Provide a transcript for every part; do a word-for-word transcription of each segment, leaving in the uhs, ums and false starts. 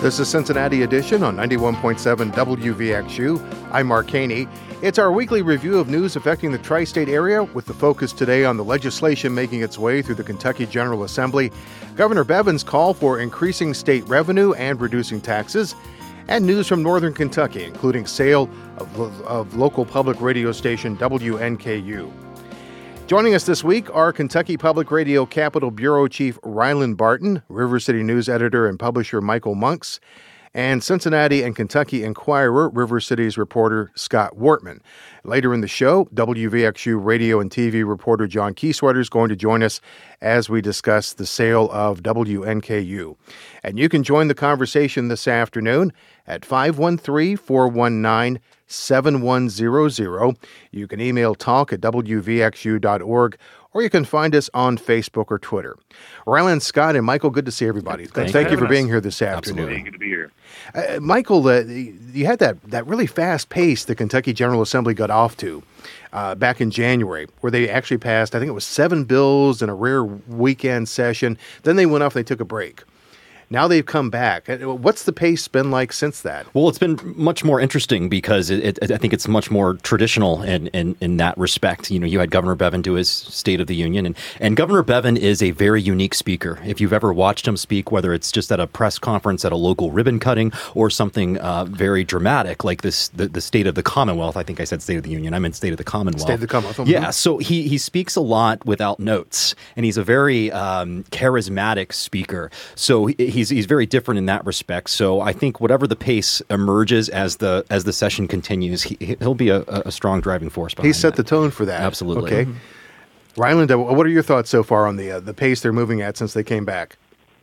This is Cincinnati Edition on ninety-one point seven W V X U. I'm Mark Haney. It's our weekly review of news affecting the tri-state area, with the focus today on the legislation making its way through the Kentucky General Assembly, Governor Bevin's call for increasing state revenue and reducing taxes, and news from northern Kentucky, including sale of, of local public radio station W N K U. Joining us this week are Kentucky Public Radio Capitol Bureau Chief Ryland Barton, River City News editor and publisher Michael Monks, and Cincinnati and Kentucky Enquirer River City's reporter Scott Wortman. Later in the show, W V X U radio and T V reporter John Kieswetter is going to join us as we discuss the sale of W N K U. And you can join the conversation this afternoon at five one three, four one nine, seven one zero zero. You can email talk at w v x u dot org, or you can find us on Facebook or Twitter. Ryland, Scott, and Michael, good to see everybody. Thank, Thank you for us. being here this afternoon. Absolutely. Good to be here. Uh, Michael, uh, you had that, that really fast pace the Kentucky General Assembly got off to uh, back in January, where they actually passed, I think it was seven bills in a rare weekend session. Then they went off and they took a break. Now they've come back. What's the pace been like since that? Well, it's been much more interesting because it, it, I think it's much more traditional in, in, in that respect. You know, you had Governor Bevin do his State of the Union, and, and Governor Bevin is a very unique speaker. If you've ever watched him speak, whether it's just at a press conference at a local ribbon cutting or something uh, very dramatic like this, the, the State of the Commonwealth. I think I said State of the Union. I meant State of the Commonwealth. State of the Commonwealth. Yeah, so he, he speaks a lot without notes, and he's a very um, charismatic speaker. So he, He's, he's very different in that respect. So I think whatever the pace emerges as the as the session continues, he, he'll be a, a strong driving force behind He set that. the tone for that. Absolutely. Okay. Mm-hmm. Ryland, what are your thoughts so far on the uh, the pace they're moving at since they came back?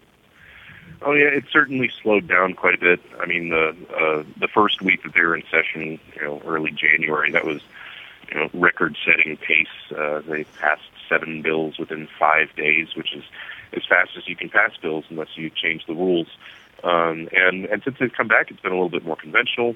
Oh yeah, it certainly slowed down quite a bit. I mean, the uh, the first week that they were in session, you know, early January, that was, you know, record-setting pace. Uh, they passed seven bills within five days, which is as fast as you can pass bills unless you change the rules. Um, and, and since they've come back, it's been a little bit more conventional.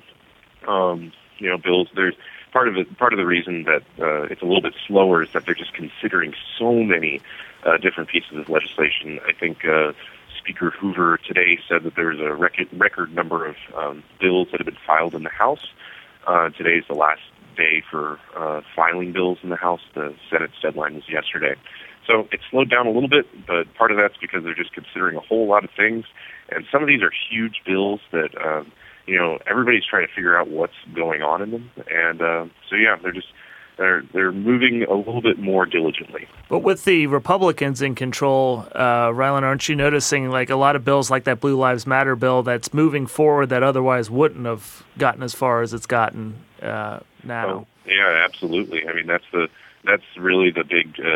Um, you know, bills, there's part of it, part of the reason that uh, it's a little bit slower is that they're just considering so many uh, different pieces of legislation. I think uh, Speaker Hoover today said that there's a record, record number of um, bills that have been filed in the House. Uh, today is the last day for uh, filing bills in the House. The Senate's deadline was yesterday. So it slowed down a little bit, but part of that's because they're just considering a whole lot of things. And some of these are huge bills that, uh, you know, everybody's trying to figure out what's going on in them. And uh, so, yeah, they're just they're they're moving a little bit more diligently. But with the Republicans in control, uh, Ryland, aren't you noticing like a lot of bills like that Blue Lives Matter bill that's moving forward that otherwise wouldn't have gotten as far as it's gotten uh, now? Oh, yeah, absolutely. I mean, that's the That's really the big, uh,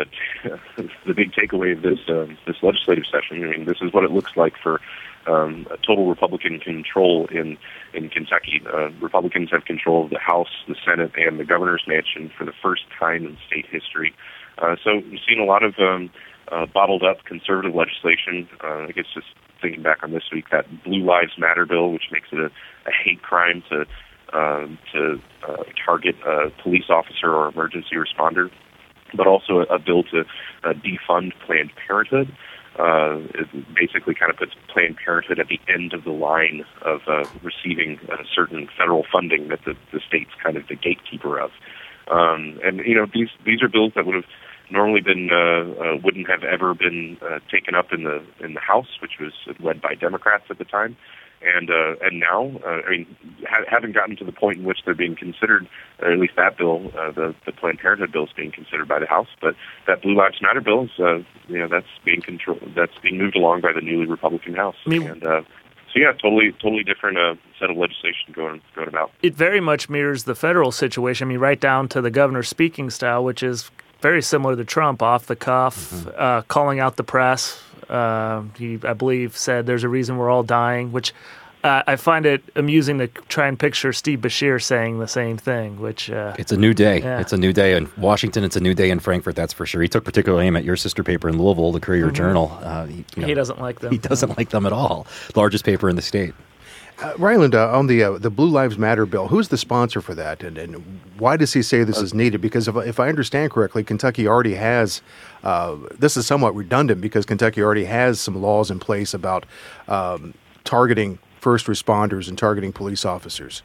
the big takeaway of this um, this legislative session. I mean, this is what it looks like for um, a total Republican control in in Kentucky. Uh, Republicans have control of the House, the Senate, and the governor's mansion for the first time in state history. Uh, so we've seen a lot of um, uh, bottled up conservative legislation. Uh, I guess just thinking back on this week, that Blue Lives Matter bill, which makes it a, a hate crime to Um, to uh, target a police officer or emergency responder, but also a, a bill to uh, defund Planned Parenthood. Uh, it basically kind of puts Planned Parenthood at the end of the line of uh, receiving uh, certain federal funding that the, the state's kind of the gatekeeper of. Um, and, you know, these these are bills that would have normally been, uh, uh, wouldn't have ever been uh, taken up in the in the House, which was led by Democrats at the time. And uh, and now, uh, I mean, ha- haven't gotten to the point in which they're being considered, or at least that bill, uh, the, the Planned Parenthood bill is being considered by the House. But that Blue Lives Matter bill is, uh, you know, that's being control- that's being moved along by the newly Republican House. I mean, and uh, so, yeah, totally, totally different uh, set of legislation going going about. It very much mirrors the federal situation. I mean, right down to the governor's speaking style, which is very similar to Trump, off the cuff, mm-hmm. uh, calling out the press. Uh, he, I believe, said there's a reason we're all dying, which uh, I find it amusing to try and picture Steve Beshear saying the same thing, which... Uh, it's a new day. Yeah. It's a new day in Washington. It's a new day in Frankfurt, that's for sure. He took particular aim at your sister paper in Louisville, the Courier-Journal. Mm-hmm. Uh, he, you know, he doesn't like them. He doesn't no. like them at all. Largest paper in the state. Uh, Ryland, uh, on the uh, the Blue Lives Matter bill, who's the sponsor for that, and, and why does he say this is needed? Because if, if I understand correctly, Kentucky already has, uh, this is somewhat redundant because Kentucky already has some laws in place about um, targeting first responders and targeting police officers?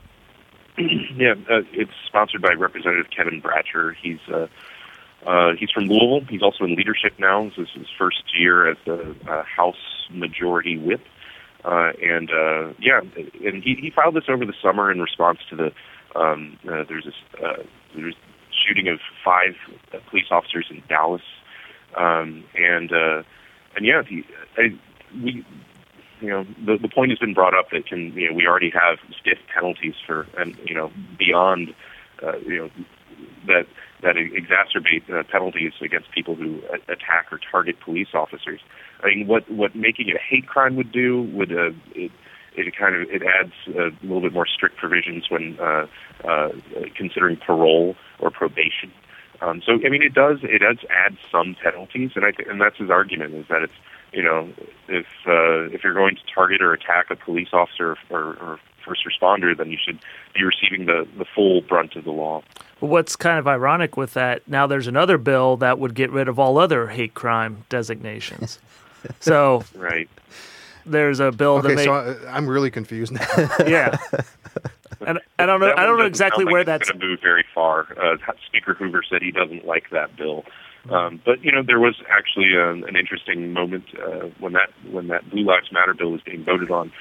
Yeah, uh, it's sponsored by Representative Kevin Bratcher. He's uh, uh, he's from Louisville. He's also in leadership now. This is his first year as the uh, House Majority Whip. Uh, and, uh, yeah, and he, he filed this over the summer in response to the, um, uh, there's this, uh, there's shooting of five uh, police officers in Dallas. Um, and, uh, and yeah, he, I, we, you know, the, the point has been brought up that can, you know, we already have stiff penalties for, and, you know, beyond, uh, you know, that, that exacerbate uh, penalties against people who a- attack or target police officers. I mean, what, what making it a hate crime would do would uh, it, it kind of it adds a little bit more strict provisions when uh, uh, considering parole or probation. Um, so I mean, it does it does add some penalties, and I th- and that's his argument is that it's you know if uh, if you're going to target or attack a police officer or, or first responder, then you should be receiving the, the full brunt of the law. What's kind of ironic with that, now there's another bill that would get rid of all other hate crime designations. So right. There's a bill okay, that make, so I, I'm really confused now. Yeah. And I don't know That I don't know one doesn't exactly sound like where it's that's going to move very far. Uh, Speaker Hoover said he doesn't like that bill. Um, but you know, there was actually um, an interesting moment uh, when that when that Blue Lives Matter bill was being voted on.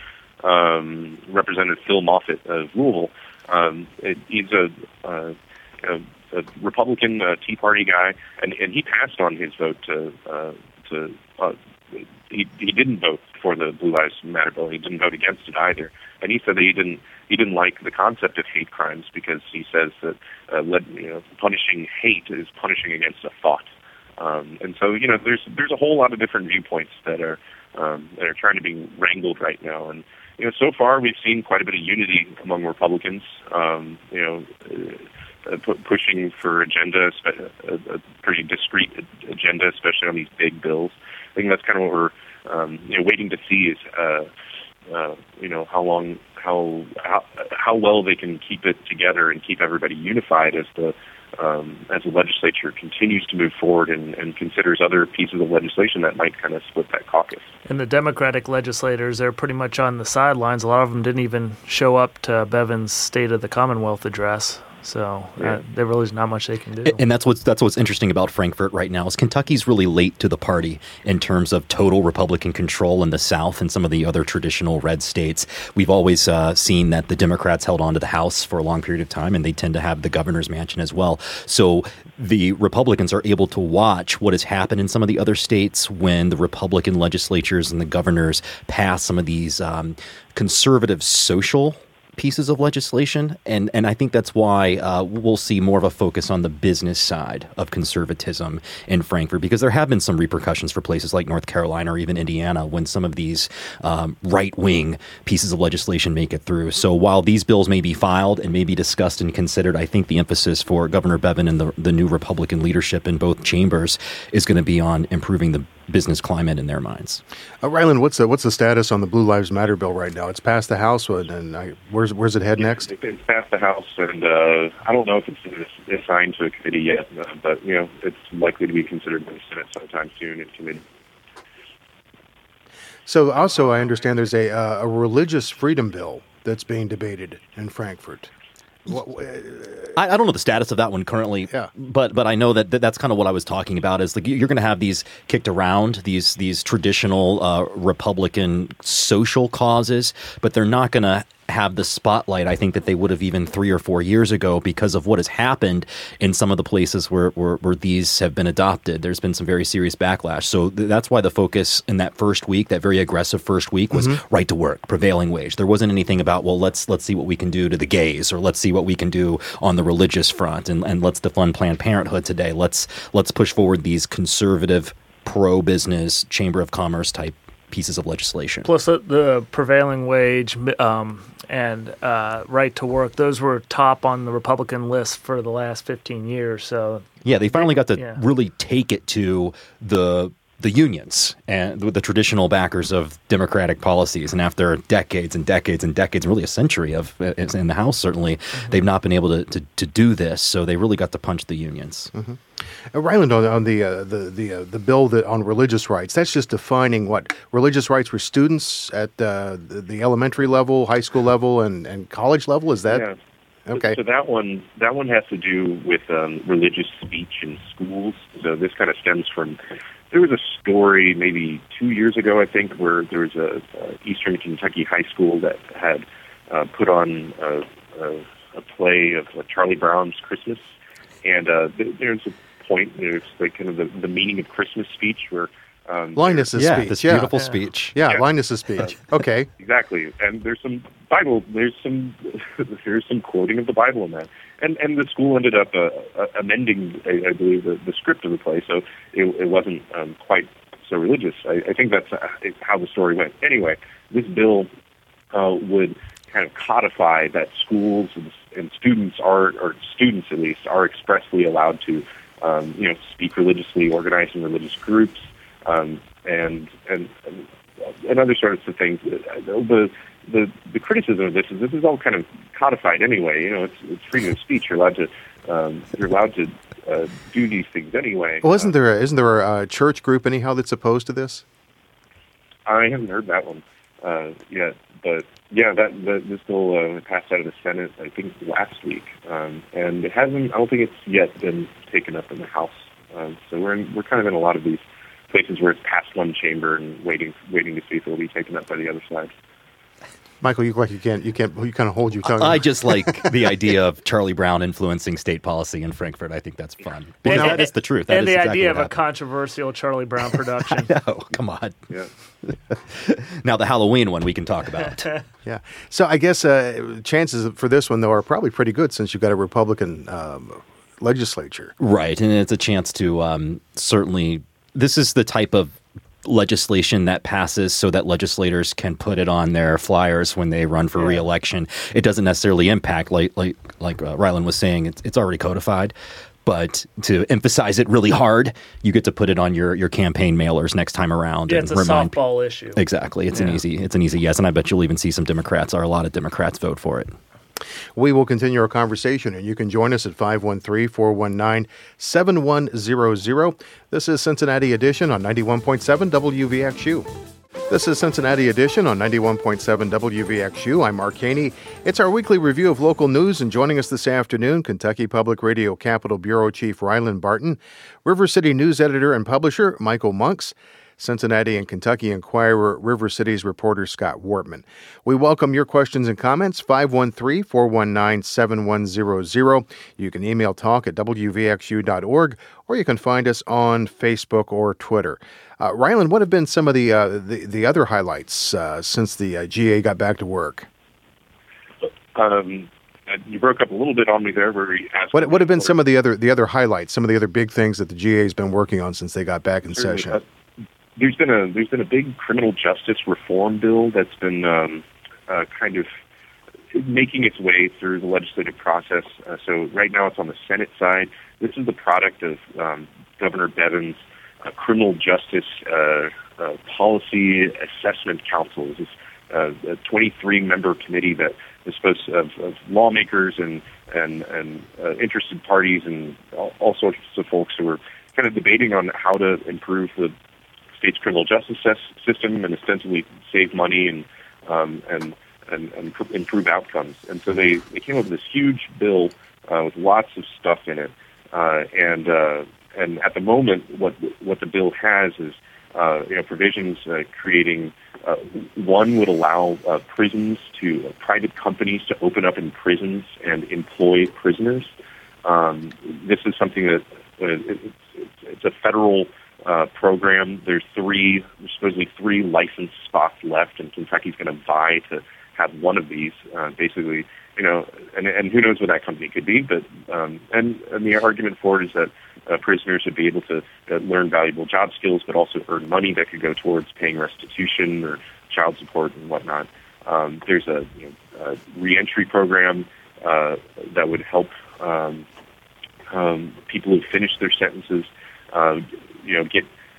Um, Representative Phil Moffitt of Louisville, um, it, he's a, uh, a, a Republican uh, Tea Party guy, and, and he passed on his vote to uh, to. Uh, he he didn't vote for the Blue Lives Matter bill. He didn't vote against it either, and he said that he didn't he didn't like the concept of hate crimes because he says that uh, let, you know punishing hate is punishing against a thought. Um, and so, you know, there's there's a whole lot of different viewpoints that are um, that are trying to be wrangled right now. And you know, so far we've seen quite a bit of unity among Republicans. Um, you know, uh, pu- pushing for agenda, a, a pretty discrete agenda, especially on these big bills. I think that's kind of what we're um, you know waiting to see is uh, uh, you know how long how, how how well they can keep it together and keep everybody unified as the Um, as the legislature continues to move forward and, and considers other pieces of legislation that might kind of split that caucus. And the Democratic legislators, they're pretty much on the sidelines. A lot of them didn't even show up to Bevin's State of the Commonwealth address. So Yeah. uh, there really is not much they can do. And that's what's that's what's interesting about Frankfort right now is Kentucky's really late to the party in terms of total Republican control in the South and some of the other traditional red states. We've always uh, seen that the Democrats held on to the House for a long period of time, and they tend to have the governor's mansion as well. So the Republicans are able to watch what has happened in some of the other states when the Republican legislatures and the governors pass some of these um, conservative social pieces of legislation, and and I think that's why uh, we'll see more of a focus on the business side of conservatism in Frankfort, because there have been some repercussions for places like North Carolina or even Indiana when some of these um, right-wing pieces of legislation make it through. So while these bills may be filed and may be discussed and considered, I think the emphasis for Governor Bevin and the, the new Republican leadership in both chambers is going to be on improving the business climate in their minds. Uh, Ryland, what's the, what's the status on the Blue Lives Matter bill right now? It's passed the House, and I, where's where's it head next? It's passed the House, and uh, I don't know if it's assigned to a committee yet, uh, but you know it's likely to be considered by the Senate sometime soon in committee. So also, I understand there's a uh, a religious freedom bill that's being debated in Frankfort. What, I, I don't know the status of that one currently, yeah. but but I know that th- that's kind of what I was talking about. Is like you're going to have these kicked around, these these traditional uh, Republican social causes, but they're not going to have the spotlight, I think, that they would have even three or four years ago because of what has happened in some of the places where, where, where these have been adopted. There's been some very serious backlash. So th- that's why the focus in that first week, that very aggressive first week, was mm-hmm. right to work, prevailing wage. There wasn't anything about, well, let's let's see what we can do to the gays, or let's see what we can do on the religious front, and, and let's defund Planned Parenthood today. Let's let's push forward these conservative, pro-business, Chamber of Commerce type pieces of legislation. Plus the, the prevailing wage um, and uh, right to work, those were top on the Republican list for the last fifteen years. So yeah, they finally got to yeah. really take it to the the unions and the traditional backers of Democratic policies. And after decades and decades and decades, really a century of in the House, certainly, mm-hmm. they've not been able to, to, to do this. So they really got to punch the unions. Mm-hmm. Uh, Ryland, on, on the uh, the the, uh, the bill that on religious rights, that's just defining what religious rights for students at uh, the, the elementary level, high school level, and, and college level. Is that yeah. okay? So that one that one has to do with um, religious speech in schools. So this kind of stems from. There was a story maybe two years ago, I think, where there was a, a Eastern Kentucky high school that had uh, put on a, a, a play of uh, Charlie Brown's Christmas, and uh, th- there's a point, there's like kind of the, the meaning of Christmas speech where um, Linus's yeah, speech, this yeah. beautiful yeah. speech, yeah, yeah. Linus's speech. Okay, exactly, and there's some Bible, there's some there's some quoting of the Bible in that. And and the school ended up uh, uh, amending, I, I believe, the, the script of the play, so it, it wasn't um, quite so religious. I, I think that's uh, how the story went. Anyway, this bill uh, would kind of codify that schools and, and students are, or students at least, are expressly allowed to, um, you know, speak religiously, organize in religious groups, um, and and and other sorts of things. The The, the criticism of this is this is all kind of codified anyway. You know, it's, it's freedom of speech. You're allowed to um, you're allowed to uh, do these things anyway. Well, isn't there a, isn't there a church group anyhow that's opposed to this? I haven't heard that one uh, yet, but yeah, that, that this bill uh, passed out of the Senate I think last week, um, and it hasn't. I don't think it's yet been taken up in the House. Um, so we're in, we're kind of in a lot of these places where it's past one chamber and waiting waiting to see if it will be taken up by the other side. Michael, you look like you can't, you can't, you kind of hold your tongue. I just like the idea of Charlie Brown influencing state policy in Frankfurt. I think that's fun. Because and, that is the truth. That and is the exactly idea of what a happened. controversial Charlie Brown production. No, come on. Yeah. Now the Halloween one we can talk about. Yeah. So I guess uh, chances for this one, though, are probably pretty good since you've got a Republican um, legislature. Right. And it's a chance to um, certainly, this is the type of legislation that passes so that legislators can put it on their flyers when they run for yeah. re-election. It doesn't necessarily impact, like like like uh, Ryland was saying, it's, it's already codified. But to emphasize it really hard, you get to put it on your, your campaign mailers next time around. Yeah, and it's a remind softball issue. Exactly. It's yeah. an easy it's an easy yes. And I bet you'll even see some Democrats, or a lot of Democrats, vote for it. We will continue our conversation, and you can join us at five one three, four one nine, seven one zero zero. This is Cincinnati Edition on ninety-one point seven W V X U. This is Cincinnati Edition on ninety-one point seven W V X U. I'm Mark Haney. It's our weekly review of local news, and joining us this afternoon, Kentucky Public Radio Capitol Bureau Chief Ryland Barton, River City News Editor and Publisher Michael Monks, Cincinnati and Kentucky Enquirer River City's reporter Scott Wortman. We welcome your questions and comments, five one three, four one nine, seven one zero zero. You can email talk at w v x u dot org, or you can find us on Facebook or Twitter. Uh, Ryland, what have been some of the uh, the, the other highlights uh, since the uh, G A got back to work? Um, you broke up a little bit on me there where we asked... What, what have been some of the other the other highlights, some of the other big things that the G A has been working on since they got back in Certainly. session? Uh, There's been a there's been a big criminal justice reform bill that's been um, uh, kind of making its way through the legislative process. Uh, so right now it's on the Senate side. This is the product of um, Governor Bevin's uh, criminal justice uh, uh, policy assessment council. This is uh, a twenty-three member committee that is supposed to, of, of lawmakers and and and uh, interested parties and all, all sorts of folks who are kind of debating on how to improve the state's criminal justice system and ostensibly save money and um, and, and and improve outcomes. And so they, they came up with this huge bill uh, with lots of stuff in it. Uh, and uh, and at the moment, what what the bill has is uh, you know provisions uh, creating uh, one would allow uh, prisons to uh, private companies to open up in prisons and employ prisoners. Um, this is something that uh, it's, it's a federal Uh, program. There's three, there's supposedly three licensed spots left, and Kentucky's going to vie to have one of these. Uh, basically, you know, and, and who knows what that company could be. But um, and, and the argument for it is that uh, prisoners would be able to uh, learn valuable job skills, but also earn money that could go towards paying restitution or child support and whatnot. Um, there's a, you know, a reentry program uh, that would help um, um, people who finish their sentences. Uh, you know, get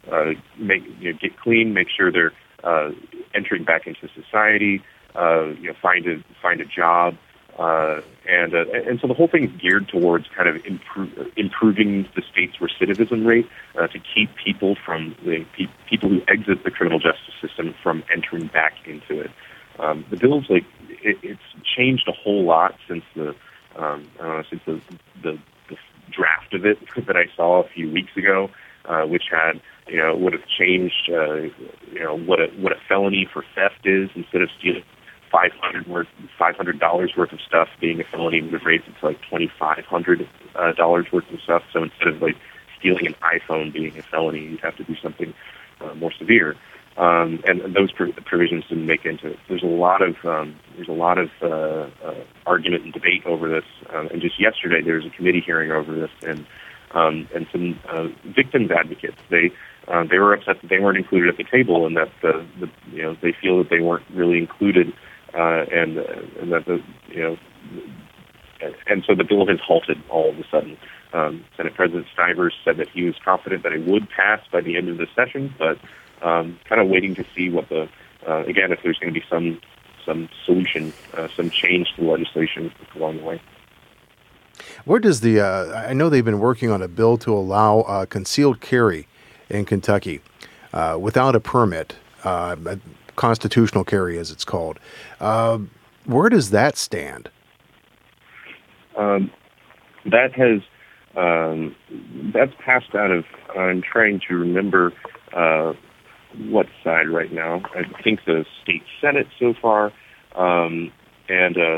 uh, make you know, get clean, make sure they're uh, entering back into society, uh, you know, find a find a job. Uh, and uh, and so the whole thing is geared towards kind of improve, improving the state's recidivism rate uh, to keep people from the pe- people who exit the criminal justice system from entering back into it. Um, the bill's like it, it's changed a whole lot since the um, uh, since the, the the draft of it that I saw a few weeks ago, uh, which had you know would have changed uh, you know what a what a felony for theft is. Instead of stealing five hundred worth, five hundred dollars worth of stuff, being a felony would have raised it to like twenty five hundred uh, dollars worth of stuff. So instead of like stealing an iPhone being a felony, you'd have to do something uh, more severe. Um, and, and those pro- provisions didn't make into it. There's a lot of um, there's a lot of uh, uh, argument and debate over this. Um, and just yesterday there was a committee hearing over this, and um, and some uh, victims advocates they. Uh, they were upset that they weren't included at the table, and that the, the you know they feel that they weren't really included, uh, and uh, and that the you know and so the bill has halted all of a sudden. Um, Senate President Stivers said that he was confident that it would pass by the end of the session, but um, kind of waiting to see what the uh, again if there's going to be some some solution, uh, some change to the legislation along the way. Where does the uh, I know they've been working on a bill to allow uh, concealed carry in Kentucky uh, without a permit, uh, constitutional carry as it's called. Uh, where does that stand? Um, that has um, that's passed out of. I'm trying to remember uh, what side right now. I think the state Senate so far, um, and uh,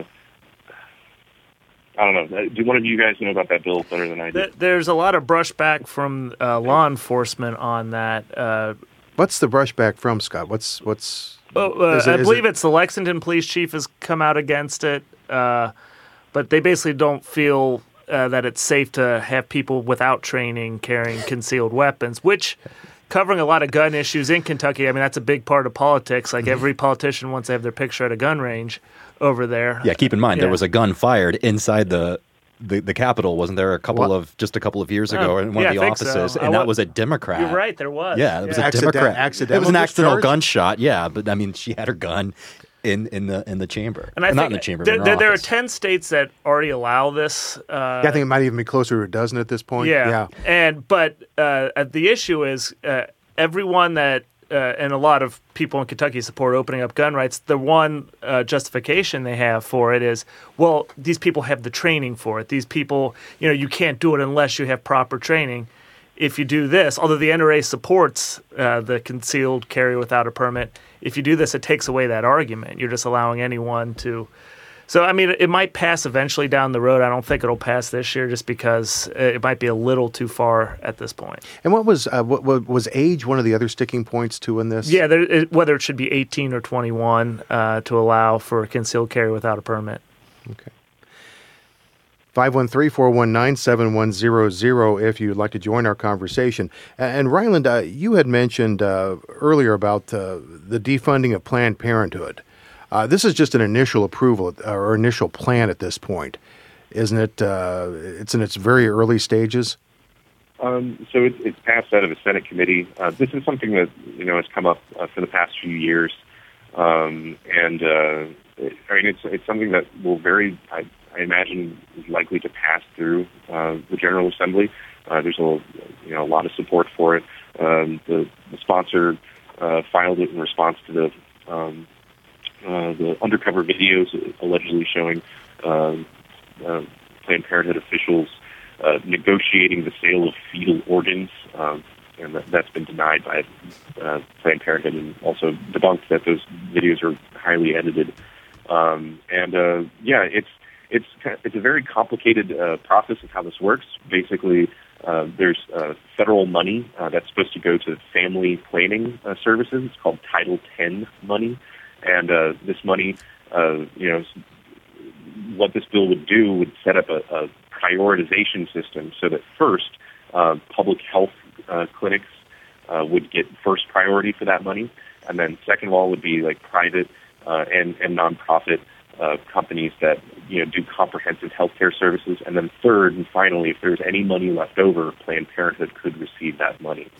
I don't know. Do one of you guys know about that bill better than I do? There's a lot of brushback from uh, law enforcement on that. Uh, what's the brushback from, Scott? What's what's? Oh, uh, it, I believe it... it's the Lexington police chief has come out against it, uh, but they basically don't feel uh, that it's safe to have people without training carrying concealed weapons, which. Covering a lot of gun issues in Kentucky. I mean, that's a big part of politics. Like every politician wants to have their picture at a gun range over there. Yeah, keep in mind, yeah. there was a gun fired inside the the, the Capitol, wasn't there, a couple what? of, just a couple of years ago oh, in one yeah, of the I think offices, so. and I that was a Democrat. You're right, there was. Yeah, it was yeah. a Accident- Democrat. accidental It was an accidental discharge? gunshot, yeah, but I mean, she had her gun in, in the in the chamber. And I Not think in the chamber, there, but in her there, there are office. ten states that already allow this. Uh, Yeah, I think it might even be closer to a dozen at this point. Yeah, yeah. and but uh, the issue is uh, everyone that uh, and a lot of people in Kentucky support opening up gun rights. The one uh, justification they have for it is, well, these people have the training for it. These people, you know, you can't do it unless you have proper training. If you do this, although the N R A supports uh, the concealed carry without a permit, if you do this, it takes away that argument. You're just allowing anyone to. So, I mean, it might pass eventually down the road. I don't think it'll pass this year just because it might be a little too far at this point. And what was uh, what, what was age one of the other sticking points too in this? Yeah, there, it, whether it should be eighteen or twenty-one uh, to allow for concealed carry without a permit. Okay. five one three, four one nine, seven one zero zero if you'd like to join our conversation. And Ryland, uh, you had mentioned uh, earlier about uh, the defunding of Planned Parenthood. Uh, this is just an initial approval or initial plan at this point, isn't it? Uh, it's in its very early stages. Um, so it, it's passed out of a Senate committee. Uh, this is something that you know has come up uh, for the past few years, um, and uh, it, I mean it's it's something that will very, I, I imagine, is likely to pass through uh, the General Assembly. Uh, there's a you know a lot of support for it. Um, the, the sponsor uh, filed it in response to the um, uh, the undercover videos allegedly showing uh, uh, Planned Parenthood officials uh, negotiating the sale of fetal organs, um, and that, that's been denied by uh, Planned Parenthood, and also debunked that those videos are highly edited. Um, and uh, yeah, it's it's it's a very complicated uh, process of how this works. Basically, uh, there's uh, federal money uh, that's supposed to go to family planning uh, services. It's called Title ten money. And uh, this money, uh, you know, what this bill would do would set up a, a prioritization system so that first, uh, public health uh, clinics uh, would get first priority for that money, and then second of all would be like private uh, and and nonprofit uh, companies that you know do comprehensive healthcare services, and then third and finally, if there's any money left over, Planned Parenthood could receive that money.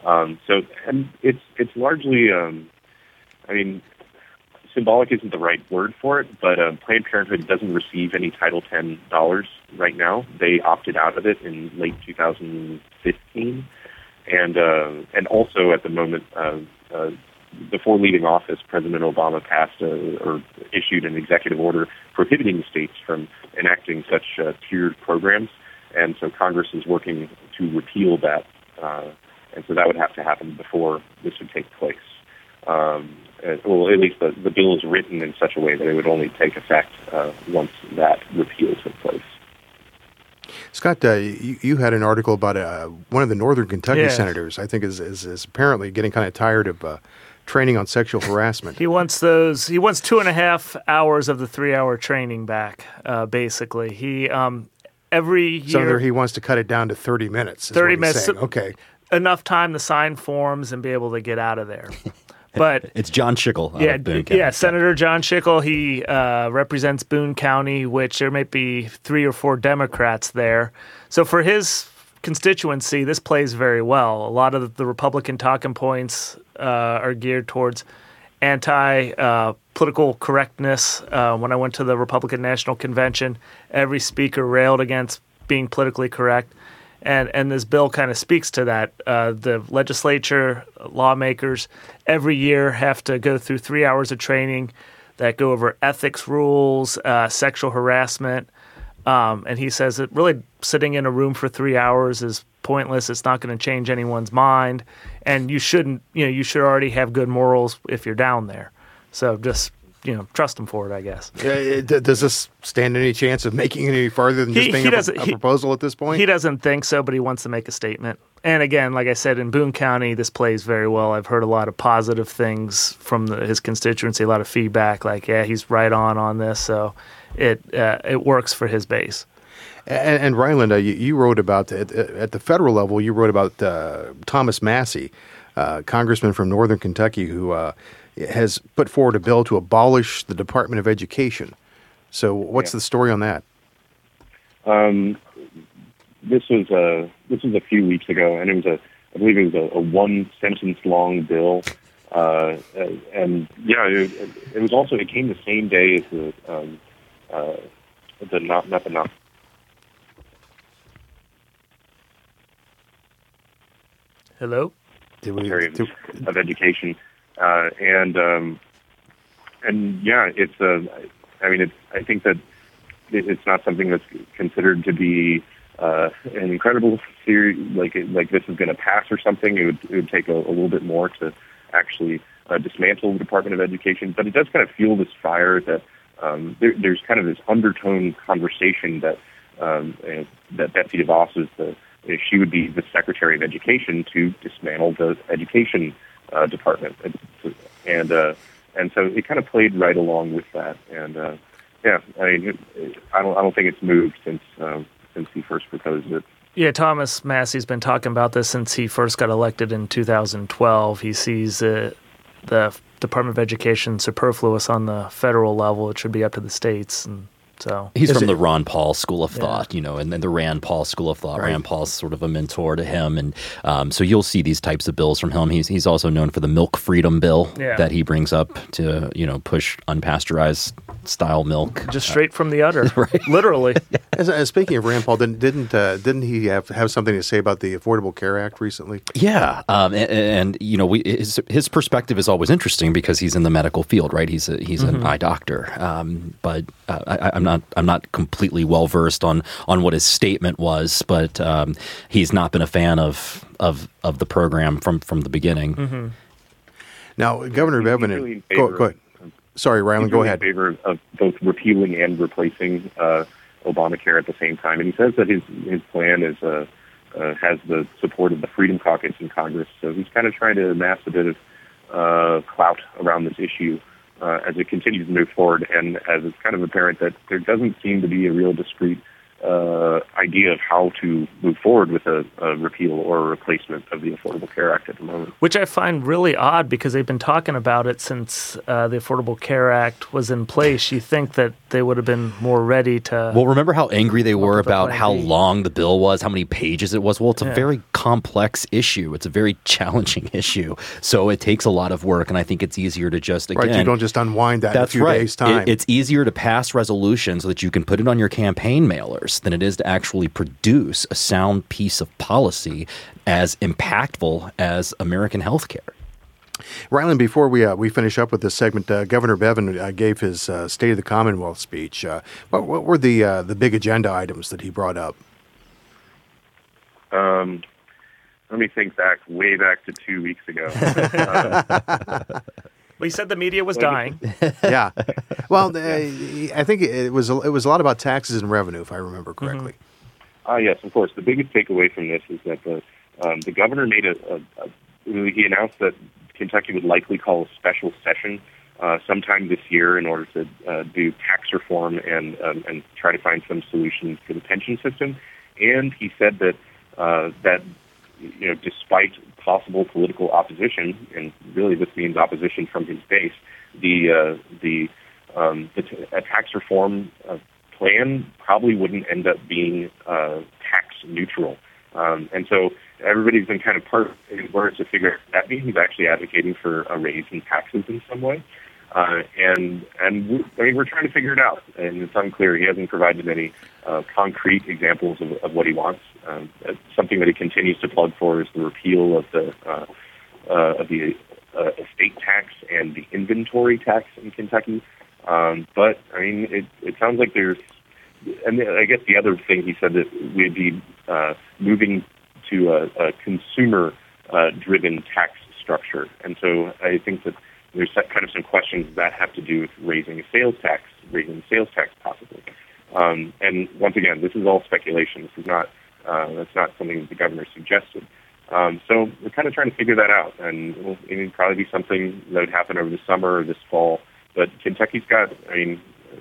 Um, so, and it's it's largely, um, I mean, symbolic isn't the right word for it, but uh, Planned Parenthood doesn't receive any Title ten dollars right now. They opted out of it in late two thousand fifteen, and uh, and also at the moment, uh, uh, before leaving office, President Obama passed a, or issued an executive order prohibiting states from enacting such uh, tiered programs, and so Congress is working to repeal that, uh, and so that would have to happen before this would take place. Um, well, at least the, the bill is written in such a way that it would only take effect uh, once that repeal took place. Scott, uh, you, you had an article about uh, one of the Northern Kentucky yeah. senators, I think, is, is, is apparently getting kind of tired of uh, training on sexual harassment. He wants those. He wants two and a half hours of the three-hour training back. Uh, basically, he um, every year. So he wants to cut it down to thirty minutes. Is Thirty what he's minutes. saying. Okay. Enough time to sign forms and be able to get out of there. But it's John Schickel. Yeah, Boone yeah, Senator John Schickel. He uh, represents Boone County, which there might be three or four Democrats there. So for his constituency, this plays very well. A lot of the Republican talking points uh, are geared towards anti-political uh, correctness. Uh, when I went to the Republican National Convention, every speaker railed against being politically correct. And and this bill kind of speaks to that. Uh, the legislature, lawmakers, every year have to go through three hours of training that go over ethics rules, uh, sexual harassment. Um, and he says that really sitting in a room for three hours is pointless. It's not going to change anyone's mind. And you shouldn't, you know, you should already have good morals if you're down there. So just, you know, trust him for it, I guess. Uh, does this stand any chance of making it any farther than just He- being he a, doesn't- a he- proposal at this point? He doesn't think so, but he wants to make a statement. And again, like I said, in Boone County, this plays very well. I've heard a lot of positive things from the, his constituency, a lot of feedback, like, yeah, he's right on on this. So it uh, it works for his base. And, and Ryland, uh, you, you wrote about, at, at the federal level, you wrote about uh, Thomas Massie, uh, congressman from Northern Kentucky, who uh, has put forward a bill to abolish the Department of Education. So what's Yeah. the story on that? Um, this was a this was a few weeks ago, and it was a I believe it was a, a one sentence long bill, uh, and yeah, it, it was also it came the same day as the um, uh, the not not the not. Hello? Did we, Secretary of, did- of Education, uh, and um, and yeah, it's a. I mean, it's. I think that it, it's not something that's considered to be uh, an incredible theory. Like it, like this is going to pass or something. It would it would take a, a little bit more to actually uh, dismantle the Department of Education, but it does kind of fuel this fire that um, there, there's kind of this undertone conversation that um, uh, that Betsy DeVos is the. She would be the Secretary of Education to dismantle the education uh, department, and uh, and so it kind of played right along with that. And uh, yeah, I mean, it, it, I don't I don't think it's moved since um, since he first proposed it. Yeah, Thomas Massie's been talking about this since he first got elected in two thousand twelve. He sees uh, the Department of Education superfluous on the federal level. It should be up to the states. And so He's Is from it- the Ron Paul School of Yeah. Thought, you know, and then the Rand Paul School of Thought. Right. Rand Paul's sort of a mentor to him, and um, so you'll see these types of bills from him. He's he's also known for the milk freedom bill Yeah. that he brings up to, you know, push unpasteurized style milk. just straight from the udder, Right. literally. As, as speaking of Rand Paul, didn't didn't, uh, didn't he have, have something to say about the Affordable Care Act recently? Yeah, um, and, and you know, we, his his perspective is always interesting because he's in the medical field, right? He's a, he's an eye doctor, um, but uh, I, I'm not I'm not completely well versed on on what his statement was, but um, he's not been a fan of of of the program from from the beginning. Now, Governor He's Bevin, really in go, favor go ahead. Sorry, Ryland, He's go really ahead. in favor of, of both repealing and replacing uh, Obamacare at the same time, and he says that his his plan is uh, uh, has the support of the Freedom Caucus in Congress. So he's kind of trying to amass a bit of uh, clout around this issue uh, as it continues to move forward, and as it's kind of apparent that there doesn't seem to be a real discrete uh, idea of how to move forward with a, a repeal or a replacement of the Affordable Care Act at the moment. Which I find really odd because they've been talking about it since uh, the Affordable Care Act was in place. You think that they would have been more ready to. Well, remember how angry they were up with a about plan how B. long the bill was, how many pages it was? Well, it's a Yeah. very complex issue. It's a very challenging issue. So it takes a lot of work, and I think it's easier to just, again... Right, you don't just unwind that that's in a few right. days' time. It, it's easier to pass resolutions so that you can put it on your campaign mailers than it is to actually produce a sound piece of policy as impactful as American health care. Ryland, before we uh, we finish up with this segment, uh, Governor Bevin uh, gave his uh, State of the Commonwealth speech. Uh, what, what were the uh, the big agenda items that he brought up? Um, let me think back, way back to two weeks ago. uh, well, he said the media was dying. Yeah. Well, uh, I think it was it was a lot about taxes and revenue, if I remember correctly. Mm-hmm. Uh, yes, of course. The biggest takeaway from this is that the um, the governor made a, a, a he announced that Kentucky would likely call a special session uh, sometime this year in order to uh, do tax reform and um, and try to find some solutions for the pension system. And he said that uh, that you know, despite possible political opposition, and really this means opposition from his base, the uh, the um, the t- a tax reform uh, plan probably wouldn't end up being uh, tax neutral. Um, and so everybody's been kind of part of his words to figure out that means he's actually advocating for a raise in taxes in some way. Uh, and and we, I mean, we're trying to figure it out, and it's unclear. He hasn't provided any uh, concrete examples of, of what he wants. Um, something that he continues to plug for is the repeal of the uh, uh, of the uh, estate tax and the inventory tax in Kentucky. Um, but I mean, it, it sounds like there's. And I guess the other thing he said that we'd be uh, moving to a, a consumer-driven uh, tax structure. And so I think that there's kind of some questions that have to do with raising a sales tax, raising the sales tax possibly. Um, and once again, this is all speculation. This is not uh, that's not something that the governor suggested. Um, so we're kind of trying to figure that out, and it'll, it'll probably be something that would happen over the summer or this fall. But Kentucky's got, I mean,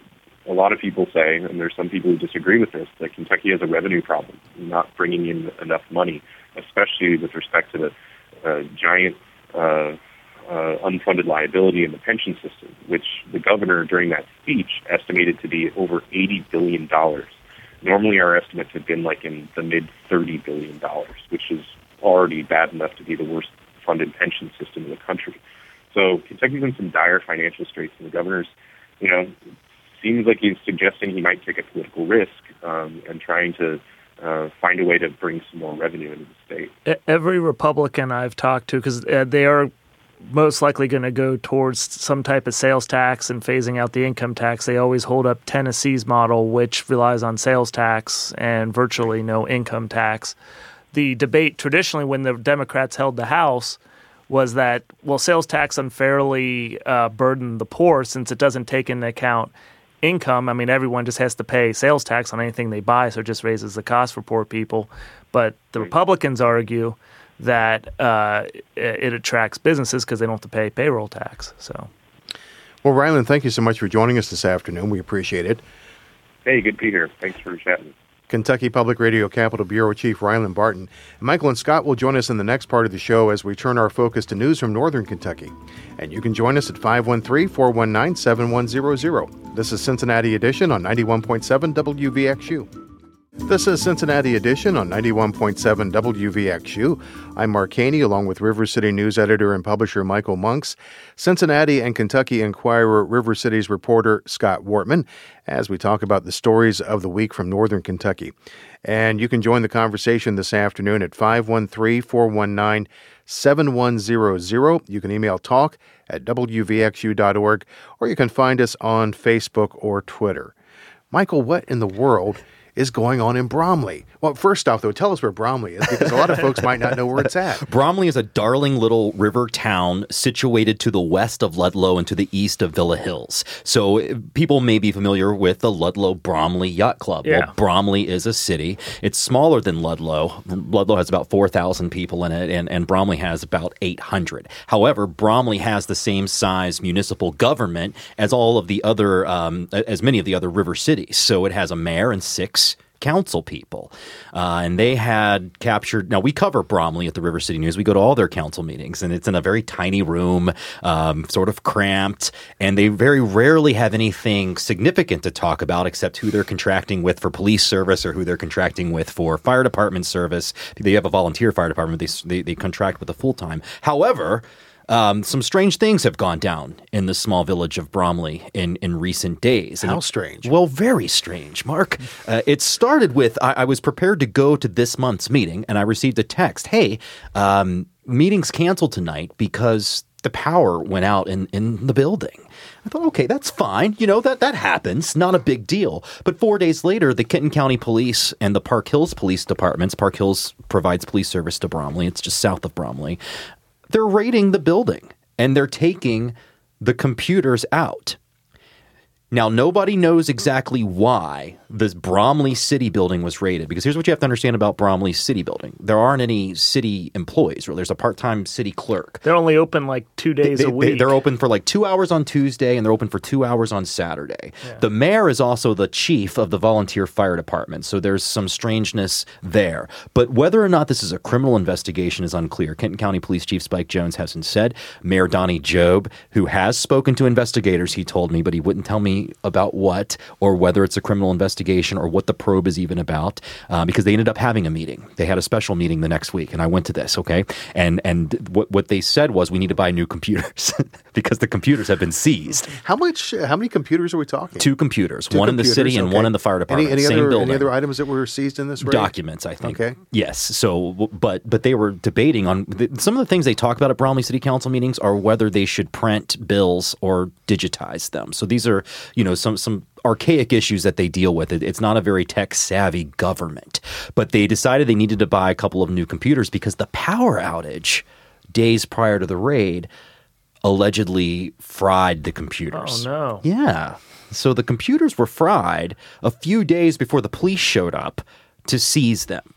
a lot of people say, and there's some people who disagree with this, that Kentucky has a revenue problem, not bringing in enough money, especially with respect to the uh, giant uh, uh, unfunded liability in the pension system, which the governor during that speech estimated to be over eighty billion dollars. Normally our estimates have been like in the mid thirty billion dollars, which is already bad enough to be the worst funded pension system in the country. So Kentucky's in some dire financial straits, and the governor's, you know, seems like he's suggesting he might take a political risk um, and trying to uh, find a way to bring some more revenue into the state. Every Republican I've talked to, because uh, they are most likely going to go towards some type of sales tax and phasing out the income tax, they always hold up Tennessee's model, which relies on sales tax and virtually no income tax. The debate traditionally when the Democrats held the House was that, well, sales tax unfairly uh, burdened the poor since it doesn't take into account income. I mean, everyone just has to pay sales tax on anything they buy, so it just raises the cost for poor people. But the Republicans argue that uh, it attracts businesses because they don't have to pay payroll tax. So, well, Ryland, thank you so much for joining us this afternoon. We appreciate it. Hey, good to be here. Thanks for chatting. Kentucky Public Radio Capitol Bureau Chief Ryland Barton. Michael and Scott will join us in the next part of the show as we turn our focus to news from Northern Kentucky. And you can join us at five one three, four one nine, seven one zero zero. This is Cincinnati Edition on ninety-one point seven W V X U. This is Cincinnati Edition on ninety-one point seven W V X U. I'm Mark Haney, along with River City News editor and publisher Michael Monks, Cincinnati and Kentucky Enquirer River City's reporter Scott Wortman, as we talk about the stories of the week from Northern Kentucky. And you can join the conversation this afternoon at five one three, four one nine, seven one zero zero. You can email talk at w v x u dot org, or you can find us on Facebook or Twitter. Michael, what in the world is going on in Bromley? Well, first off, though, tell us where Bromley is, because a lot of folks might not know where it's at. Bromley is a darling little river town situated to the west of Ludlow and to the east of Villa Hills. So people may be familiar with the Ludlow Bromley Yacht Club. Yeah. Well, Bromley is a city. It's smaller than Ludlow. Ludlow has about four thousand people in it, and, and Bromley has about eight hundred. However, Bromley has the same size municipal government as all of the other, um, as many of the other river cities. So it has a mayor and six council people. Uh, and they had captured – now, we cover Bromley at the River City News. We go to all their council meetings, and it's in a very tiny room, um, sort of cramped, and they very rarely have anything significant to talk about except who they're contracting with for police service or who they're contracting with for fire department service. They have a volunteer fire department. They, they, they contract with a full-time. However – Um, some strange things have gone down in the small village of Bromley in, in recent days. How and, strange? Well, very strange, Mark. Uh, it started with I, I was prepared to go to this month's meeting, and I received a text, hey, um, meeting's canceled tonight because the power went out in, in the building. I thought, okay, that's fine. You know, that, that happens. Not a big deal. But four days later, the Kenton County Police and the Park Hills Police Departments, Park Hills provides police service to Bromley. It's just south of Bromley. They're raiding the building, and they're taking the computers out. Now, nobody knows exactly why this Bromley City building was raided, because here's what you have to understand about Bromley City building. There aren't any city employees. There's a part-time city clerk. They're only open like two days they, a week. They, they're open for like two hours on Tuesday, and they're open for two hours on Saturday. Yeah. The mayor is also the chief of the volunteer fire department, so there's some strangeness there. But whether or not this is a criminal investigation is unclear. Kenton County Police Chief Spike Jones hasn't said. Mayor Donnie Job, who has spoken to investigators, he told me, but he wouldn't tell me about what or whether it's a criminal investigation or what the probe is even about, uh, because they ended up having a meeting. They had a special meeting the next week, and I went to this, okay? And and what what they said was we need to buy new computers because the computers have been seized. How much? How many computers are we talking? Two computers, Two one computers, in the city and okay. one in the fire department. Any, any Same other building. any other items that were seized in this raid? Documents, I think. Okay. Yes. So, but but they were debating on some of the things they talk about at Bromley City Council meetings are whether they should print bills or digitize them. So these are, you know, some some archaic issues that they deal with. It, it's not a very tech-savvy government. But they decided they needed to buy a couple of new computers because the power outage days prior to the raid allegedly fried the computers. Oh, no. Yeah. So the computers were fried a few days before the police showed up to seize them.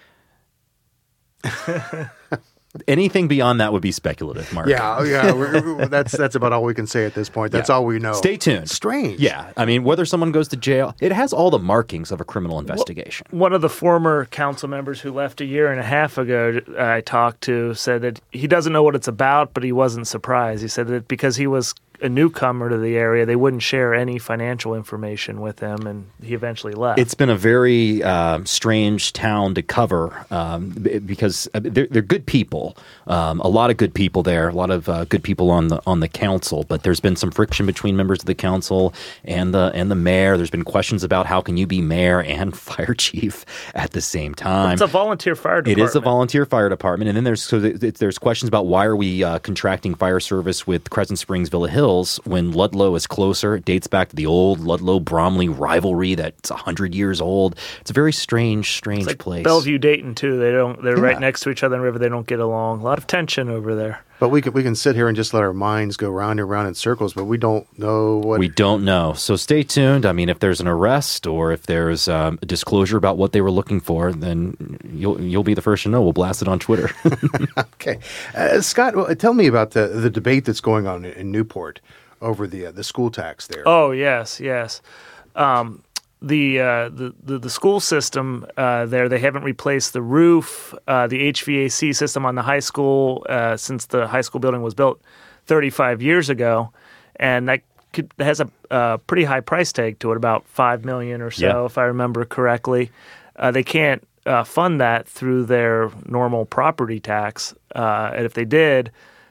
Anything beyond that would be speculative, Mark. Yeah, yeah. We're, we're, that's that's about all we can say at this point. That's yeah. all we know. Stay tuned. Strange. Yeah. I mean, whether someone goes to jail, it has all the markings of a criminal investigation. One of the former council members who left a year and a half ago, I talked to, said that he doesn't know what it's about, but he wasn't surprised. He said that because he was a newcomer to the area, they wouldn't share any financial information with him, and he eventually left. It's been a very uh, strange town to cover um, because they're, they're good people, um, a lot of good people there, a lot of uh, good people on the on the council. But there's been some friction between members of the council and the and the mayor. There's been questions about how can you be mayor and fire chief at the same time. It's a volunteer fire department. It is a volunteer fire department, and then there's so there's questions about why are we uh, contracting fire service with Crescent Springs, Villa Hills when Ludlow is closer. It dates back to the old Ludlow-Bromley rivalry that's one hundred years old. It's a very strange, strange it's like place. Bellevue, Dayton, too. They don't. They're Yeah. right next to each other in the river. They don't get along. A lot of tension over there. But we can we can sit here and just let our minds go round and round in circles, but we don't know what. We don't know. So stay tuned. I mean, if there's an arrest or if there's um, a disclosure about what they were looking for, then you'll you'll be the first to know. We'll blast it on Twitter. Okay, uh, Scott, well, tell me about the the debate that's going on in Newport over the uh, the school tax there. Oh yes, yes. Um, the, uh, the the the school system uh, there, they haven't replaced the roof, uh, the H V A C system on the high school uh, since the high school building was built thirty-five years ago, and that could, has a uh, pretty high price tag to it, about five million dollars or so, Yeah. if I remember correctly. Uh, they can't uh, fund that through their normal property tax, uh, and if they did,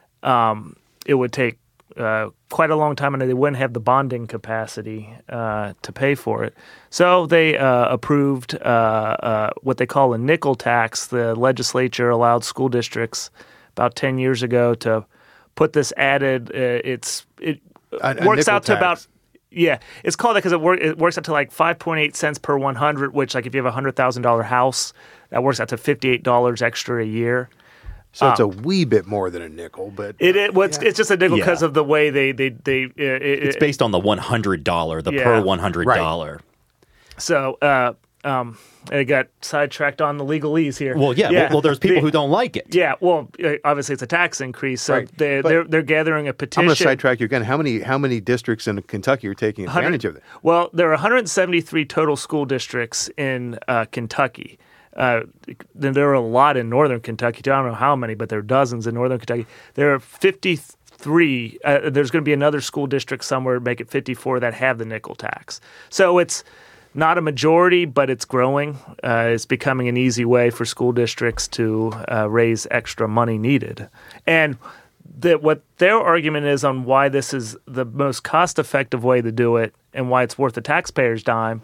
um, it would take Uh, quite a long time, and they wouldn't have the bonding capacity uh, to pay for it. So they uh, approved uh, uh, what they call a nickel tax. The legislature allowed school districts about ten years ago to put this added. Uh, it's it A- a works nickel out to tax. about. Yeah, it's called that because it, work, it works out to like five point eight cents per one hundred, which like if you have a one hundred thousand dollars house, that works out to fifty-eight dollars extra a year. So it's a wee bit more than a nickel, but It, it well, it's, it's just a nickel because Yeah. of the way they they they. Uh, it, It's based on the one hundred dollars, the Yeah. per one hundred dollars. So uh, um, I got sidetracked on the legalese here. Well, yeah. yeah. Well, well, there's people the, who don't like it. Yeah. Well, obviously it's a tax increase, so Right. they, they're they're gathering a petition. I'm going to sidetrack you again. How many how many districts in Kentucky are taking advantage of it? Well, there are one hundred seventy-three total school districts in uh, Kentucky. Uh, there are a lot in northern Kentucky. I don't know how many, but there are dozens in northern Kentucky. There are fifty-three. Uh, there's going to be another school district somewhere, make it fifty-four, that have the nickel tax. So it's not a majority, but it's growing. Uh, it's becoming an easy way for school districts to uh, raise extra money needed. And the, what their argument is on why this is the most cost-effective way to do it and why it's worth the taxpayer's dime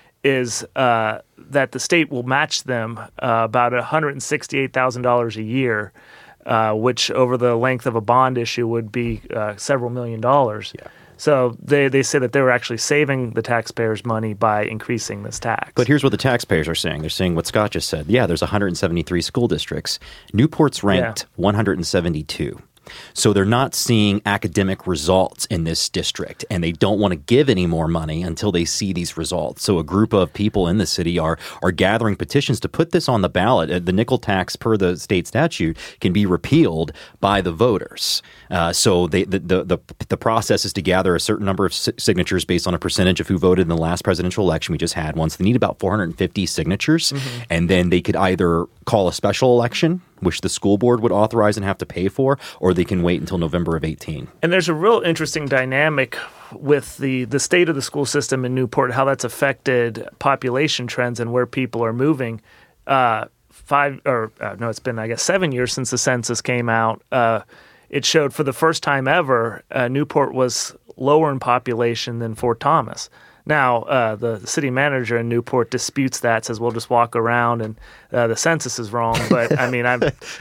is uh, that the state will match them uh, about one hundred sixty-eight thousand dollars a year, uh, which over the length of a bond issue would be uh, several million dollars. Yeah. So they, they say that they were actually saving the taxpayers' money by increasing this tax. But here's what the taxpayers are saying. They're saying what Scott just said. Yeah, there's one hundred seventy-three school districts. Newport's ranked yeah. one hundred seventy-two. So they're not seeing academic results in this district, and they don't want to give any more money until they see these results. So a group of people in the city are are gathering petitions to put this on the ballot. The nickel tax, per the state statute, can be repealed by the voters. Uh, so they, the, the the the process is to gather a certain number of si- signatures based on a percentage of who voted in the last presidential election. We just had one. So they need about four hundred fifty signatures, mm-hmm. and then they could either call a special election, which the school board would authorize and have to pay for, or they can wait until November of eighteen. And there's a real interesting dynamic with the, the state of the school system in Newport, how that's affected population trends and where people are moving. Uh, five or uh, no, it's been, I guess, seven years since the census came out. Uh, it showed for the first time ever, uh, Newport was lower in population than Fort Thomas. Now, uh, the city manager in Newport disputes that, says we'll just walk around and uh, the census is wrong. But, I mean, I'm,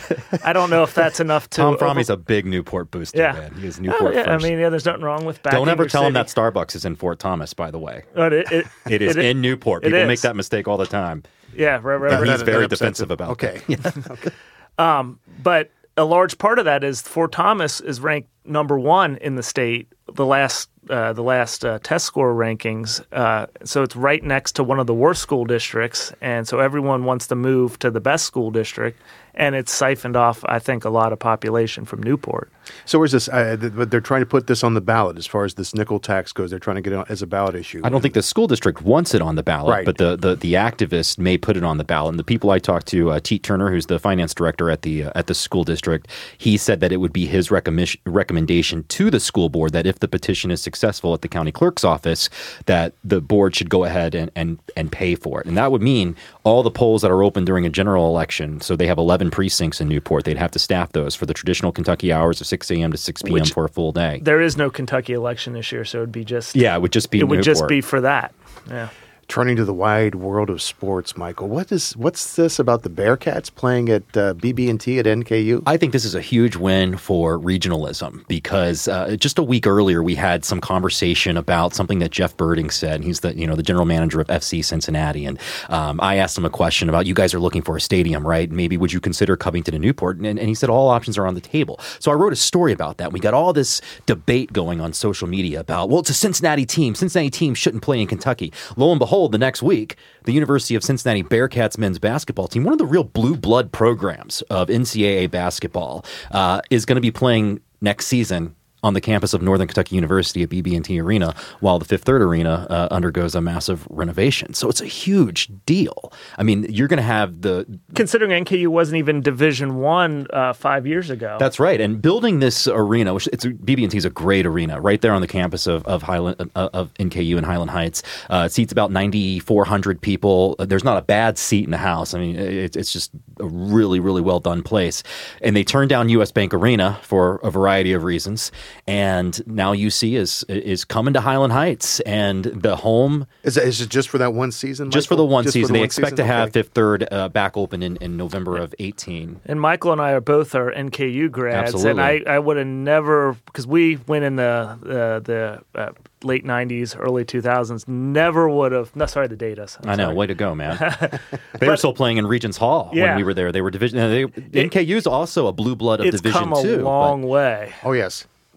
I don't know if that's enough to... Tom Fromey's over- a big Newport booster, yeah. man. He is Newport oh, yeah, first. I mean, yeah, there's nothing wrong with backing Don't ever your tell city. him that Starbucks is in Fort Thomas, by the way. But it, it, it is it, in Newport. People make that mistake all the time. Yeah, right, right, And right. he's That- very that defensive about okay. that. okay. Um, but a large part of that is Fort Thomas is ranked number one in the state, the last uh, the last uh, test score rankings. Uh, so it's right next to one of the worst school districts, and so everyone wants to move to the best school district, and it's siphoned off, I think, a lot of population from Newport. So where's this? Uh, th- they're trying to put this on the ballot as far as this nickel tax goes. They're trying to get it on, as a ballot issue. I don't think the school district wants it on the ballot, Right. but the, the, the activists may put it on the ballot. And the people I talked to, uh, Teet Turner, who's the finance director at the uh, at the school district, he said that it would be his recommendation recommendation to the school board that if the petition is successful at the county clerk's office, that the board should go ahead and, and, and pay for it. And that would mean all the polls that are open during a general election, so they have eleven precincts in Newport, they'd have to staff those for the traditional Kentucky hours of six a.m. to six p.m. Which, for a full day. There is no Kentucky election this year, so it would be just... Yeah, it would just be It would Newport. just be for that, yeah. Turning to the wide world of sports, Michael, what is what's this about the Bearcats playing at uh, B B and T at N K U? I think this is a huge win for regionalism because uh, just a week earlier we had some conversation about something that Jeff Birding said. He's the you know the general manager of F C Cincinnati, and um, I asked him a question about you guys are looking for a stadium, right? Maybe would you consider Covington and Newport? And, and he said all options are on the table. So I wrote a story about that. We got all this debate going on social media about well, it's a Cincinnati team. Cincinnati team shouldn't play in Kentucky. Lo and behold, the next week, the University of Cincinnati Bearcats men's basketball team, one of the real blue blood programs of N C double A basketball, uh, is going to be playing next season on the campus of Northern Kentucky University at B B and T Arena, while the Fifth Third Arena uh, undergoes a massive renovation. So it's a huge deal. I mean, you're going to have the... Considering N K U wasn't even Division One uh, five years ago. That's right. And building this arena, which it's B B and T is a great arena, right there on the campus of of, Highland, uh, of N K U in Highland Heights. Uh, it seats about ninety-four hundred people. There's not a bad seat in the house. I mean, it, it's just a really, really well done place. And they turned down U S Bank Arena for a variety of reasons. And now U C is is coming to Highland Heights, and the home Is, it- is it just for that one season? just for Michael? the one Just for season. the They one expect season? to have Okay. Fifth Third uh, back open in, in November of eighteen. And Michael and I are both are N K U grads, Absolutely. and I, I would have never, because we went in the uh, the uh, late nineties, early two thousands, never would have, no, sorry to date us. I'm I know, sorry. way to go, man. They were still playing in Regents Hall when Yeah. we were there. They were division. They, N K U is also a blue blood of It's Division come a Two. but- long way. Oh, yes.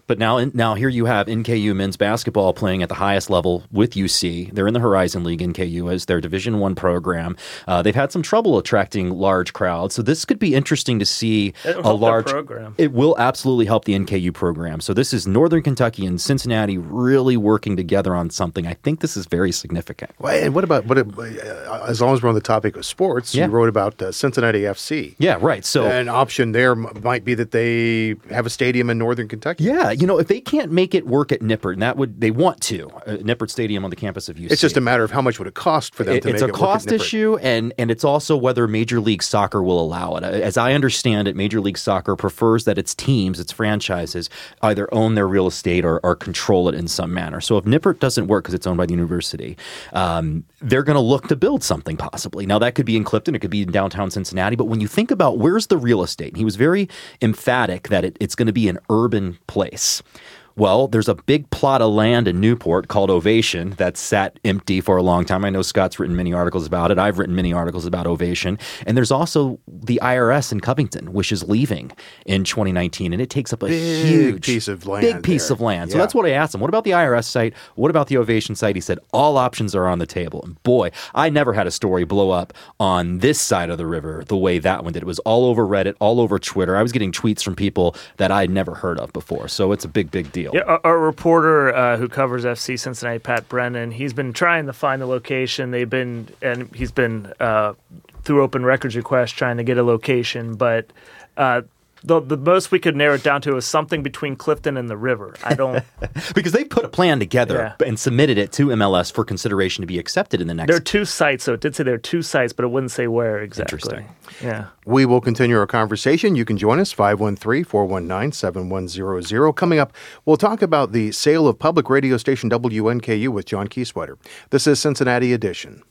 But now, now here you have N K U men's basketball playing at the highest level with U C. They're in the Horizon League. N K U is their Division One program. Uh, they've had some trouble attracting large crowds, so this could be interesting to see. It'll a help large their program. It will absolutely help the N K U program. So this is Northern Kentucky and Cincinnati really working together on something. I think this is very significant. Well, and what about what? Uh, as long as we're on the topic of sports, Yeah. you wrote about uh, Cincinnati F C. Yeah, right. So An option there m- might be that they have a stadium in Northern Kentucky. yeah, you know, if they can't make it work at Nippert, and that would they want to, uh, Nippert Stadium on the campus of U C. It's just a matter of how much would it cost for them It- to it's make a it work at cost Nippert. issue, and and it's also whether Major League Soccer will allow it. As I understand it, Major League Soccer prefers that its teams, its franchises, either own their real estate or, or control it in some manner. So if Nippert doesn't work because it's owned by the university, um, they're going to look to build something possibly. Now that could be in Clifton, it could be in downtown Cincinnati, but when you think about where's the real estate, and he was very emphatic that it, it's going to be an urban place. Well, there's a big plot of land in Newport called Ovation that's sat empty for a long time. I know Scott's written many articles about it. I've written many articles about Ovation. And there's also the I R S in Covington, which is leaving in twenty nineteen. And it takes up a Big huge piece of land Big piece there. of land. So Yeah. that's what I asked him. What about the I R S site? What about the Ovation site? He said, all options are on the table. And boy, I never had a story blow up on this side of the river the way that one did. It was all over Reddit, all over Twitter. I was getting tweets from people that I'd never heard of before. So it's a big, big deal. Yeah, our, our reporter uh, who covers F C Cincinnati, Pat Brennan, he's been trying to find the location. They've been, and he's been uh, through open records requests trying to get a location, but uh, the the most we could narrow it down to is something between Clifton and the river. I don't. Because they put a plan together Yeah. and submitted it to M L S for consideration to be accepted in the next. There are two sites, so it did say there are two sites, but it wouldn't say where exactly. Interesting. Yeah. We will continue our conversation. You can join us, five one three, four one nine, seven one zero zero. Coming up, we'll talk about the sale of public radio station W N K U with John Kieswetter. This is Cincinnati Edition.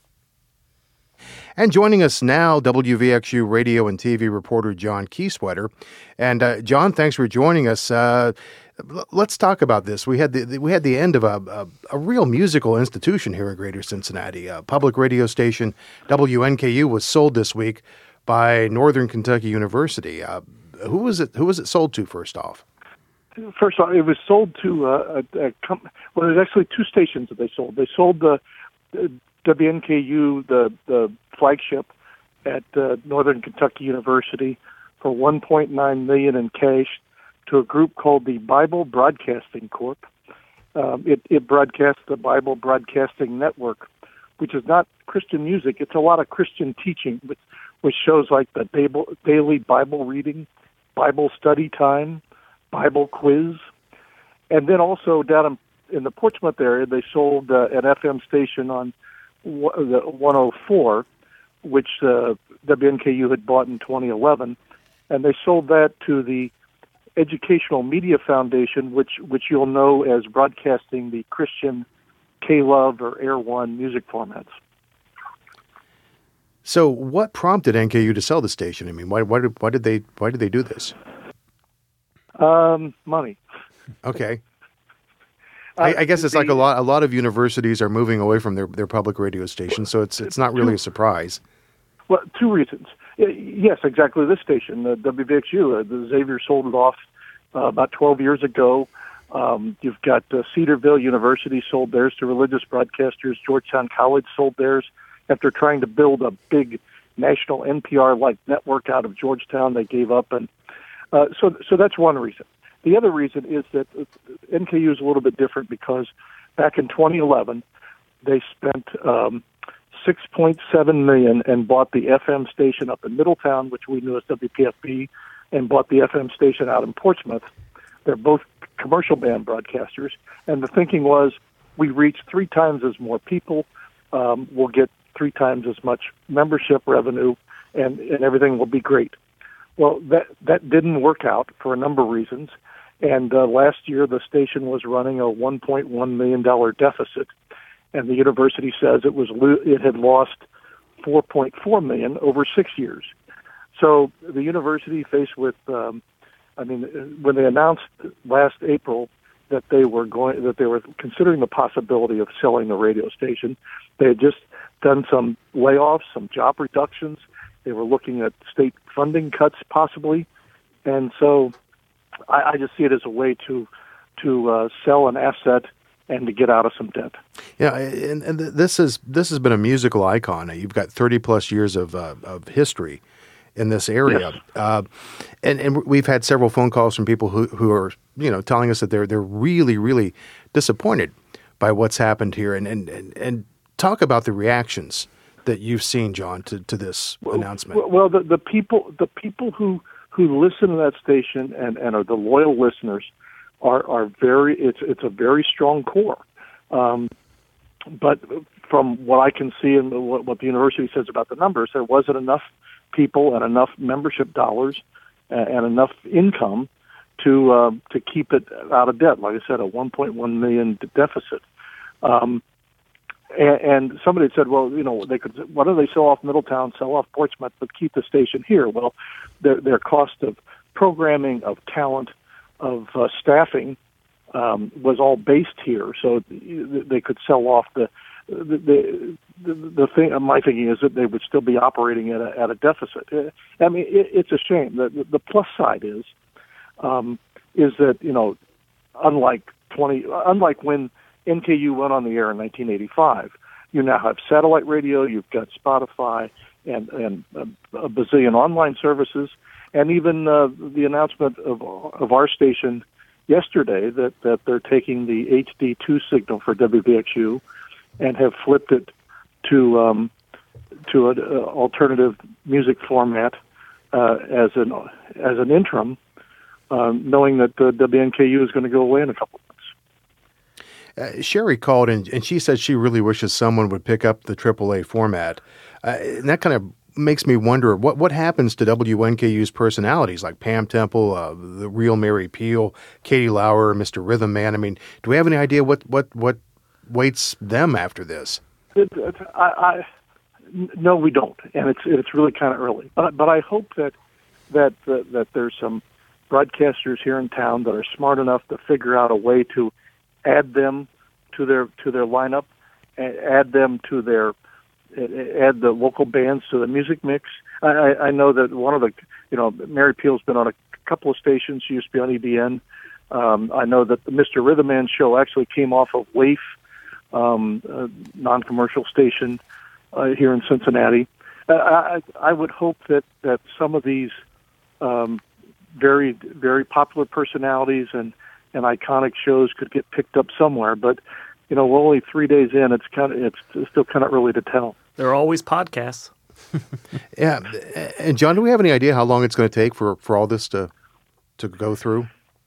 And joining us now, W V X U radio and T V reporter John Kieswetter. And uh, John, thanks for joining us. Uh, l- let's talk about this. We had the, the we had the end of a, a, a real musical institution here in Greater Cincinnati. A public radio station W N K U was sold this week by Northern Kentucky University. Uh, who was it? Who was it sold to? First off, First of all, it was sold to uh, a, a company. Well, there's actually two stations that they sold. They sold the, the W N K U, the the flagship at uh, Northern Kentucky University, for one point nine million dollars in cash to a group called the Bible Broadcasting Corp. Um, it, it broadcasts the Bible Broadcasting Network, which is not Christian music. It's a lot of Christian teaching, which, which shows like the Bible, daily Bible reading, Bible study time, Bible quiz. And then also down in, in the Portsmouth area, they sold uh, an F M station on w- the one oh four, which uh, W N K U had bought in twenty eleven, and they sold that to the Educational Media Foundation, which which you'll know as broadcasting the Christian K-Love or Air One music formats. so what prompted N K U to sell the station? I mean, why why did why did they why did they do this? Um, money. Okay. I, I guess it's like a lot. A lot of universities are moving away from their, their public radio stations, so it's it's not really a surprise. Well, two reasons. Yes, exactly. This station, the W V X U, uh, the Xavier sold it off uh, about twelve years ago. Um, you've got uh, Cedarville University sold theirs to religious broadcasters. Georgetown College sold theirs after trying to build a big national N P R-like network out of Georgetown. They gave up, and uh, so so that's one reason. The other reason is that N K U is a little bit different because back in twenty eleven, they spent um, six point seven million dollars and bought the F M station up in Middletown, which we knew as W P F B, and bought the F M station out in Portsmouth. They're both commercial band broadcasters, and the thinking was we reach three times as more people, um, we'll get three times as much membership revenue, and, and everything will be great. Well, that that didn't work out for a number of reasons. And uh, last year, the station was running a one point one million dollars deficit, and the university says it was lo- it had lost four point four million dollars over six years. So the university, faced with, um, I mean, when they announced last April that they were going, that they were considering the possibility of selling the radio station, they had just done some layoffs, some job reductions. They were looking at state funding cuts possibly, and so I, I just see it as a way to to uh, sell an asset and to get out of some debt. Yeah, and, and this is this has been a musical icon. You've got thirty plus years of uh, of history in this area, yes. uh, and and we've had several phone calls from people who who are you know telling us that they're they're really really disappointed by what's happened here, and and and, and talk about the reactions that you've seen, John, to, to this well, announcement. Well, the the people the people who who listen to that station and, and are the loyal listeners are are very it's it's a very strong core. Um, but from what I can see and what, what the university says about the numbers, there wasn't enough people and enough membership dollars and, and enough income to uh, to keep it out of debt. Like I said, a one point one million deficit. Um, and, and somebody said, well, you know, they could. Why don't they sell off Middletown, sell off Portsmouth, but keep the station here? Well, their their cost of programming, of talent, of uh, staffing um, was all based here, so they could sell off the the the, the thing. My thinking is that they would still be operating at a at a deficit. I mean, it, it's a shame. The the plus side is um, is that you know, unlike twenty, unlike when N K U went on the air in nineteen eighty-five, you now have satellite radio, you've got Spotify, and and a, a bazillion online services. And even uh, the announcement of of our station yesterday that, that they're taking the H D two signal for W V X U and have flipped it to um, to an alternative music format uh, as an as an interim, um, knowing that the W N K U is going to go away in a couple of months. Uh, Sherry called and, and she said she really wishes someone would pick up the triple A format, uh, and that kind of makes me wonder what what happens to W N K U's personalities like Pam Temple, uh, the real Mary Peel, Katie Lauer, Mister Rhythm Man. I mean, do we have any idea what what, what waits them after this? It, it, I, I, no, we don't, and it's it's really kind of early. But but I hope that that uh, that there's some broadcasters here in town that are smart enough to figure out a way to add them to their to their lineup, add them to their add the local bands to the music mix. I, I know that one of the, you know, Mary Peel's been on a couple of stations. She used to be on E B N. Um, I know that the Mister Rhythm Man show actually came off of W A F E, um, a non-commercial station uh, here in Cincinnati. Uh, I, I would hope that, that some of these um, very, very popular personalities and, and iconic shows could get picked up somewhere, but you know, we're only three days in. It's kind of it's still kind of early to tell. There are always podcasts. Yeah, and John, do we have any idea how long it's going to take for, for all this to to go through?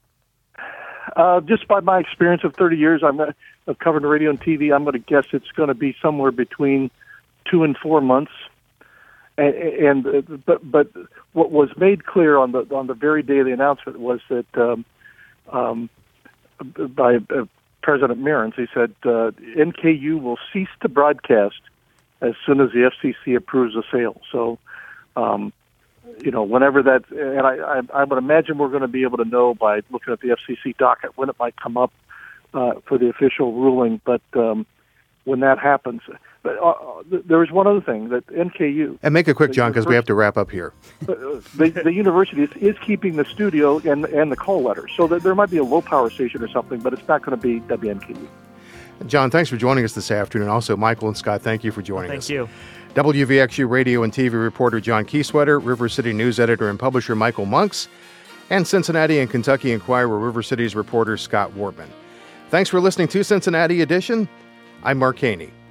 Uh, just by my experience of thirty years, I'm of covering radio and T V. I'm going to guess it's going to be somewhere between two and four months. And, and uh, but but what was made clear on the on the very day of the announcement was that um, um, by uh, President Mearns, he said, uh, N K U will cease to broadcast as soon as the F C C approves the sale. So, um, you know, whenever that, and I, I, I would imagine we're going to be able to know by looking at the F C C docket when it might come up uh, for the official ruling. But um, when that happens, but uh, there is one other thing that N K U... And make it quick, John, because we have to wrap up here. The, the university is, is keeping the studio and and the call letters, so that there might be a low-power station or something, but it's not going to be W N K U. John, thanks for joining us this afternoon. Also, Michael and Scott, thank you for joining well, thank us. Thank you. W V X U radio and T V reporter John Kieswetter, River City News editor and publisher Michael Monks, and Cincinnati and Kentucky Enquirer River City's reporter Scott Wartman. Thanks for listening to Cincinnati Edition. I'm Mark Haney.